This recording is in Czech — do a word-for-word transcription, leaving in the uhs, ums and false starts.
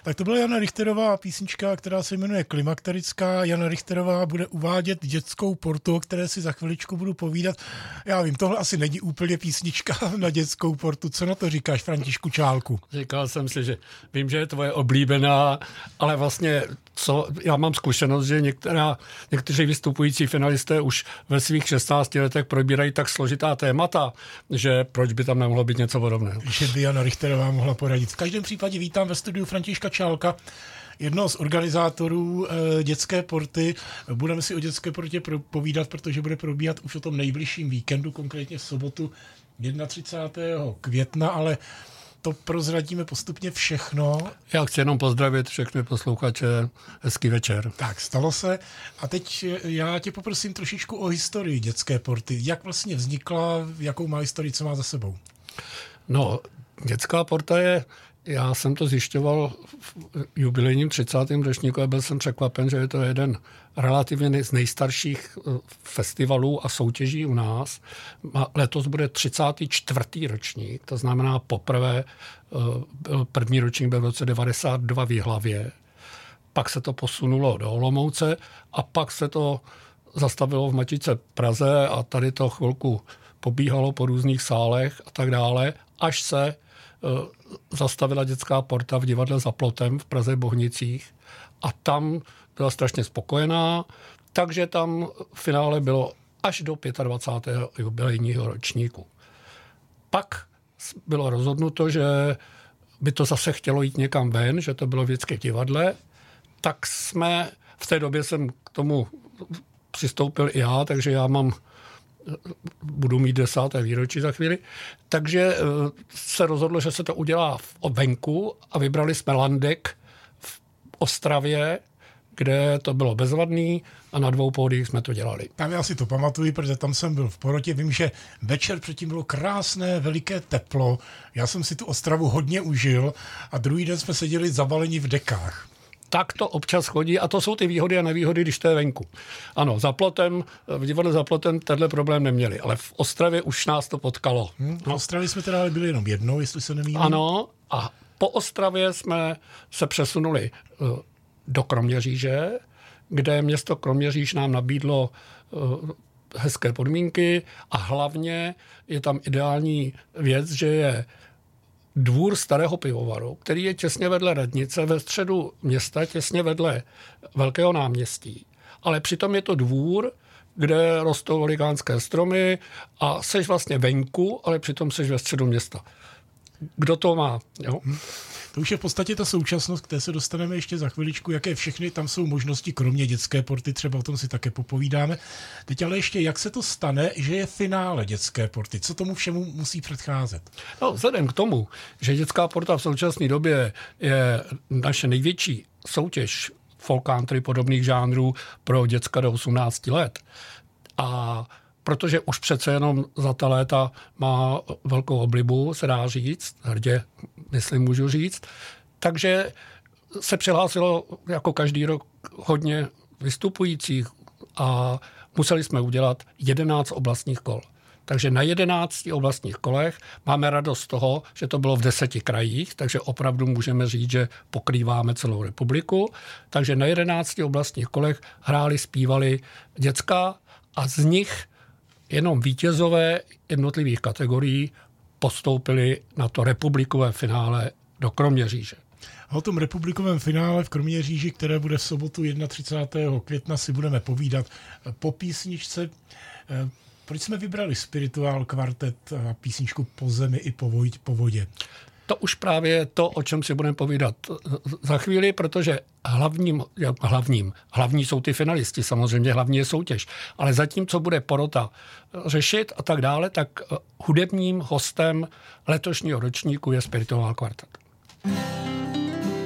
Tak to byla Jana Richterová písnička, která se jmenuje Klimakterická. Jana Richterová bude uvádět dětskou portu, o které si za chviličku budu povídat. Já vím, tohle asi není úplně písnička na dětskou portu. Co na to říkáš, Františku Čálku? Říkal jsem si, že vím, že je tvoje oblíbená, ale vlastně co, já mám zkušenost, že některá, někteří vystupující finalisté už ve svých šestnácti letech probírají tak složitá témata, že proč by tam nemohlo být něco podobného. Že by Jana Richterová mohla poradit. V každém případě vítám ve studiu Františka Čálka, jednoho z organizátorů e, dětské porty. Budeme si o dětské portě pro, povídat, protože bude probíhat už o tom nejbližším víkendu, konkrétně v sobotu třicátého prvního května, ale to prozradíme postupně všechno. Já chci jenom pozdravit všechny posluchače. Hezký večer. Tak, stalo se. A teď já tě poprosím trošičku o historii dětské porty. Jak vlastně vznikla, jakou má historii, co má za sebou? No, dětská porta je, já jsem to zjišťoval v jubilejním třicátém ročníku a byl jsem překvapen, že je to jeden relativně z nejstarších festivalů a soutěží u nás. Letos bude třicátý čtvrtý ročník, to znamená poprvé, první ročník byl v roce devadesát dva v Jihlavě, pak se to posunulo do Olomouce a pak se to zastavilo v Matice Praze a tady to chvilku pobíhalo po různých sálech a tak dále, až se zastavila dětská porta v divadle Za plotem v Praze Bohnicích a tam byla strašně spokojená, takže tam v finále bylo až do dvacátého pátého jubilejního ročníku. Pak bylo rozhodnuto, že by to zase chtělo jít někam ven, že to bylo vždycky v divadle, tak jsme, v té době jsem k tomu přistoupil i já, takže já mám budu mít desáté výročí za chvíli, takže se rozhodlo, že se to udělá v venku a vybrali jsme Landek v Ostravě, kde to bylo bezvadný a na dvou pódiích jsme to dělali. Tam já si to pamatuju, protože tam jsem byl v porotě. Vím, že večer předtím bylo krásné, veliké teplo. Já jsem si tu Ostravu hodně užil a druhý den jsme seděli zabaleni v dekách. Tak to občas chodí a to jsou ty výhody a nevýhody, když to je venku. Ano, Za plotem, v divadle Za plotem tenhle problém neměli, ale v Ostravě už nás to potkalo. Hmm, v Ostravě jsme teda byli jenom jednou, jestli se nemýlím. Ano, a po Ostravě jsme se přesunuli do Kroměříže, kde město Kroměříž nám nabídlo hezké podmínky a hlavně je tam ideální věc, že je dvůr starého pivovaru, který je těsně vedle radnice ve středu města, těsně vedle Velkého náměstí. Ale přitom je to dvůr, kde rostou velikánské stromy a seš vlastně venku, ale přitom seš ve středu města. Kdo to má? Jo? To už je v podstatě ta současnost, které se dostaneme ještě za chviličku, jaké všechny tam jsou možnosti, kromě dětské porty, třeba o tom si také popovídáme. Teď ale ještě, jak se to stane, že je finále dětské porty? Co tomu všemu musí předcházet? No, vzhledem k tomu, že dětská porta v současné době je naše největší soutěž folk country podobných žánrů pro děcka do osmnácti let a protože už přece jenom za ta léta má velkou oblibu, se dá říct, hrdě, myslím, můžu říct. Takže se přihlásilo jako každý rok hodně vystupujících a museli jsme udělat jedenáct oblastních kol. Takže na jedenácti oblastních kolech máme radost z toho, že to bylo v deseti krajích, takže opravdu můžeme říct, že pokrýváme celou republiku. Takže na jedenácti oblastních kolech hráli, zpívali děcka a z nich jenom vítězové jednotlivých kategorií postoupili na to republikové finále do Kroměříže. O tom republikovém finále v Kroměříži, které bude v sobotu třicátého prvního května, si budeme povídat po písničce. Proč jsme vybrali Spirituál kvartet a písničku Po zemi i po vodě? To už právě je to, o čem si budeme povídat za chvíli, protože hlavním, hlavním, hlavní jsou ty finalisti, samozřejmě hlavní je soutěž, ale zatím, co bude porota řešit a tak dále, tak hudebním hostem letošního ročníku je Spirituál kvartet.